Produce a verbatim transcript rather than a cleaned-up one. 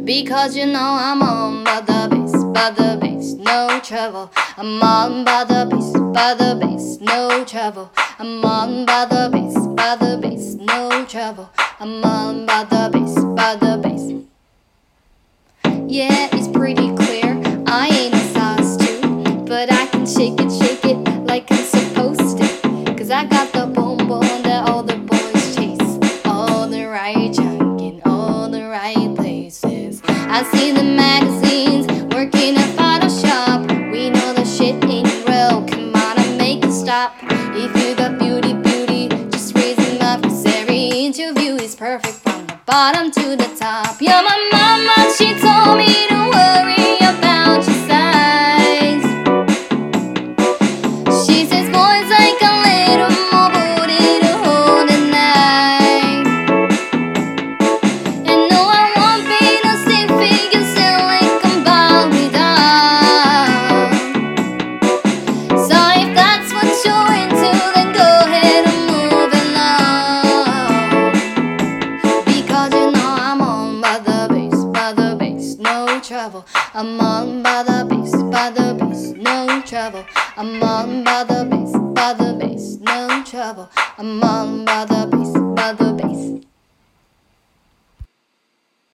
Because you know I'm on by the bass, by the bass, no trouble. I'm on by the bass, by the bass, no trouble. I'm on by the bass, by the bass, no trouble. I'm on by the bass, by the bass. Yeah, it's pretty clear, I ain't a size two, but I can shake it, shake it like I'm supposed to. Cause I got the boom boom that all the boys chase, all the right junk in all the right places. I see the magazines working at Photoshop. We know the shit ain't real, come on and make it stop. If you got beauty, beauty, just raise them up. Cause every interview is perfect from the bottom to the top. You're my mama, she told me to worry about your size. She says boys like a little more booty to hold at night. And no, I won't be no stick figure selling can bow me down. So if that's what you're into, then go ahead and move along. Because you know I'm on by the bass, by the bass, no trouble. I'm on by the bass, by the bass, no trouble. I'm on by the bass, by the bass, no trouble. I'm on by the bass, by the bass.